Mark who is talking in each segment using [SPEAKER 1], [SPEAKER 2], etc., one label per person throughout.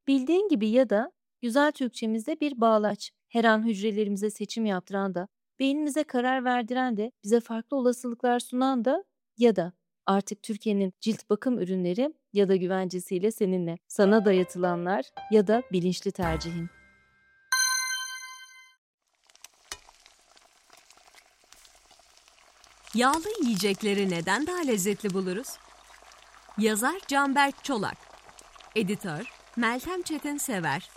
[SPEAKER 1] Bildiğin gibi ya da güzel Türkçemizde bir bağlaç. Her an hücrelerimize seçim yaptıran da, beynimize karar verdiren de, bize farklı olasılıklar sunan da ya da artık Türkiye'nin cilt bakım ürünleri ya da güvencesiyle seninle. Sana dayatılanlar ya da bilinçli tercihin.
[SPEAKER 2] Yağlı yiyecekleri neden daha lezzetli buluruz? Yazar Canberk Çolak, Editör Meltem Çetin Sever.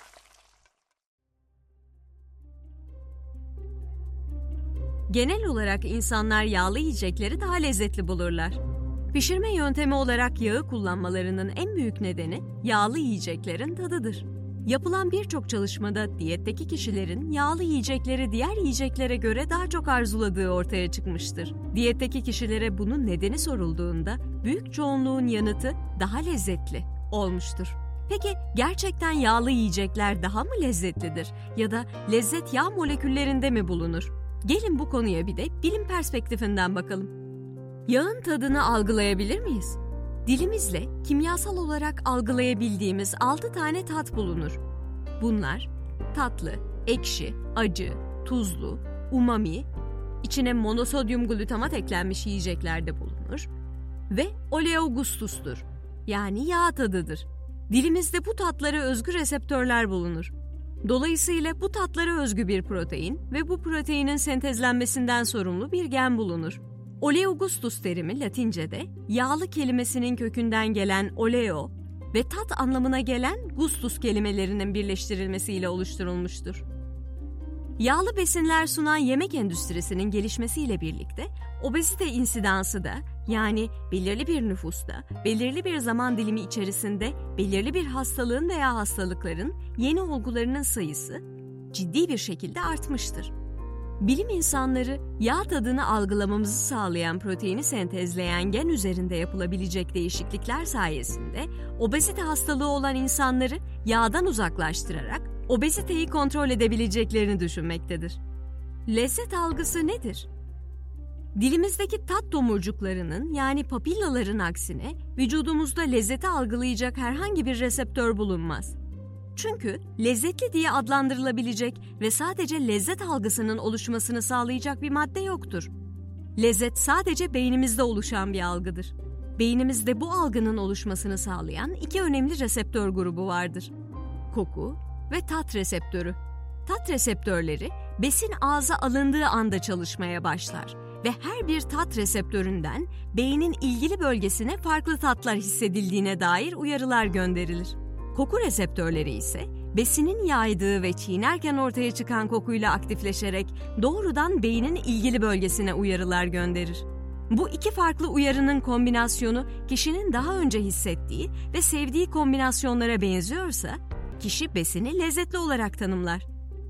[SPEAKER 2] Genel olarak insanlar yağlı yiyecekleri daha lezzetli bulurlar. Pişirme yöntemi olarak yağı kullanmalarının en büyük nedeni yağlı yiyeceklerin tadıdır. Yapılan birçok çalışmada diyetteki kişilerin yağlı yiyecekleri diğer yiyeceklere göre daha çok arzuladığı ortaya çıkmıştır. Diyetteki kişilere bunun nedeni sorulduğunda büyük çoğunluğun yanıtı daha lezzetli olmuştur. Peki gerçekten yağlı yiyecekler daha mı lezzetlidir ya da lezzet yağ moleküllerinde mi bulunur? Gelin bu konuya bir de bilim perspektifinden bakalım. Yağın tadını algılayabilir miyiz? Dilimizle kimyasal olarak algılayabildiğimiz 6 tane tat bulunur. Bunlar tatlı, ekşi, acı, tuzlu, umami, içine monosodyum glutamat eklenmiş yiyeceklerde bulunur ve oleogustustur, yani yağ tadıdır. Dilimizde bu tatlara özgü reseptörler bulunur. Dolayısıyla bu tatlara özgü bir protein ve bu proteinin sentezlenmesinden sorumlu bir gen bulunur. Oleogustus terimi Latince'de yağlı kelimesinin kökünden gelen oleo ve tat anlamına gelen gustus kelimelerinin birleştirilmesiyle oluşturulmuştur. Yağlı besinler sunan yemek endüstrisinin gelişmesiyle birlikte obezite insidansı da, yani belirli bir nüfusta, belirli bir zaman dilimi içerisinde belirli bir hastalığın veya hastalıkların yeni olgularının sayısı ciddi bir şekilde artmıştır. Bilim insanları yağ tadını algılamamızı sağlayan proteini sentezleyen gen üzerinde yapılabilecek değişiklikler sayesinde obezite hastalığı olan insanları yağdan uzaklaştırarak obeziteyi kontrol edebileceklerini düşünmektedir. Lezzet algısı nedir? Dilimizdeki tat tomurcuklarının, yani papillaların aksine vücudumuzda lezzeti algılayacak herhangi bir reseptör bulunmaz. Çünkü lezzetli diye adlandırılabilecek ve sadece lezzet algısının oluşmasını sağlayacak bir madde yoktur. Lezzet sadece beynimizde oluşan bir algıdır. Beynimizde bu algının oluşmasını sağlayan iki önemli reseptör grubu vardır: koku ve tat reseptörü. Tat reseptörleri besin ağza alındığı anda çalışmaya başlar ve her bir tat reseptöründen beynin ilgili bölgesine farklı tatlar hissedildiğine dair uyarılar gönderilir. Koku reseptörleri ise besinin yaydığı ve çiğnerken ortaya çıkan kokuyla aktifleşerek doğrudan beynin ilgili bölgesine uyarılar gönderir. Bu iki farklı uyarının kombinasyonu kişinin daha önce hissettiği ve sevdiği kombinasyonlara benziyorsa, kişi besini lezzetli olarak tanımlar.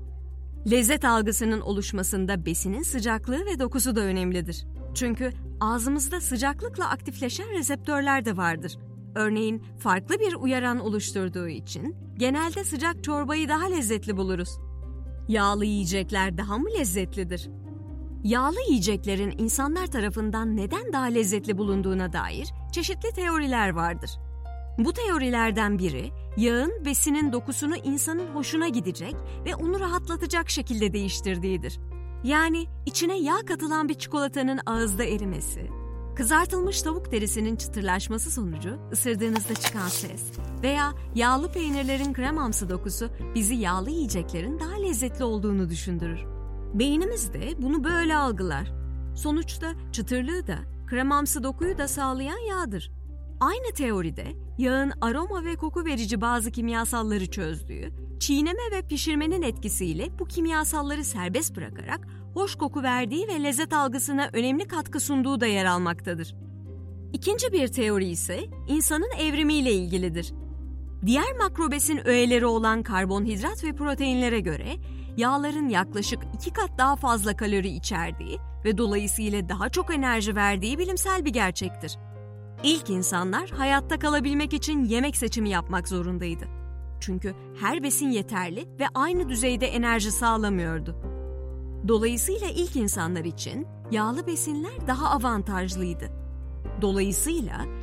[SPEAKER 2] Lezzet algısının oluşmasında besinin sıcaklığı ve dokusu da önemlidir. Çünkü ağzımızda sıcaklıkla aktifleşen reseptörler de vardır. Örneğin farklı bir uyaran oluşturduğu için genelde sıcak çorbayı daha lezzetli buluruz. Yağlı yiyecekler daha mı lezzetlidir? Yağlı yiyeceklerin insanlar tarafından neden daha lezzetli bulunduğuna dair çeşitli teoriler vardır. Bu teorilerden biri, yağın besinin dokusunu insanın hoşuna gidecek ve onu rahatlatacak şekilde değiştirdiğidir. Yani içine yağ katılan bir çikolatanın ağızda erimesi, kızartılmış tavuk derisinin çıtırlaşması sonucu ısırdığınızda çıkan ses veya yağlı peynirlerin kremamsı dokusu bizi yağlı yiyeceklerin daha lezzetli olduğunu düşündürür. Beynimiz de bunu böyle algılar. Sonuçta çıtırlığı da, kremamsı dokuyu da sağlayan yağdır. Aynı teoride yağın aroma ve koku verici bazı kimyasalları çözdüğü, çiğneme ve pişirmenin etkisiyle bu kimyasalları serbest bırakarak hoş koku verdiği ve lezzet algısına önemli katkı sunduğu da yer almaktadır. İkinci bir teori ise insanın evrimiyle ilgilidir. Diğer makrobesin öğeleri olan karbonhidrat ve proteinlere göre yağların yaklaşık 2 kat daha fazla kalori içerdiği ve dolayısıyla daha çok enerji verdiği bilimsel bir gerçektir. İlk insanlar hayatta kalabilmek için yemek seçimi yapmak zorundaydı. Çünkü her besin yeterli ve aynı düzeyde enerji sağlamıyordu. Dolayısıyla ilk insanlar için yağlı besinler daha avantajlıydı. Dolayısıyla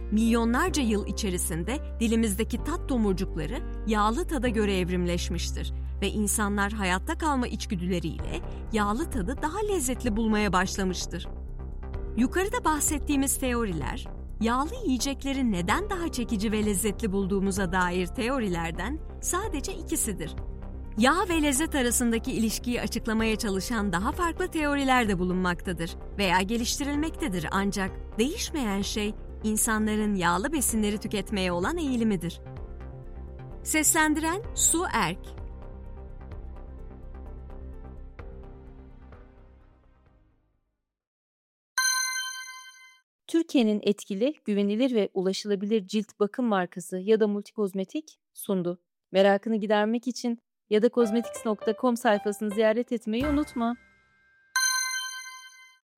[SPEAKER 2] Milyonlarca yıl içerisinde dilimizdeki tat tomurcukları yağlı tada göre evrimleşmiştir ve insanlar hayatta kalma içgüdüleriyle yağlı tadı daha lezzetli bulmaya başlamıştır. Yukarıda bahsettiğimiz teoriler, yağlı yiyecekleri neden daha çekici ve lezzetli bulduğumuza dair teorilerden sadece ikisidir. Yağ ve lezzet arasındaki ilişkiyi açıklamaya çalışan daha farklı teoriler de bulunmaktadır veya geliştirilmektedir, ancak değişmeyen şey insanların yağlı besinleri tüketmeye olan eğilimidir. Seslendiren Su Erk.
[SPEAKER 1] Türkiye'nin etkili, güvenilir ve ulaşılabilir cilt bakım markası ya da Multikozmetik sundu. Merakını gidermek için ya da cosmetics.com sayfasını ziyaret etmeyi unutma.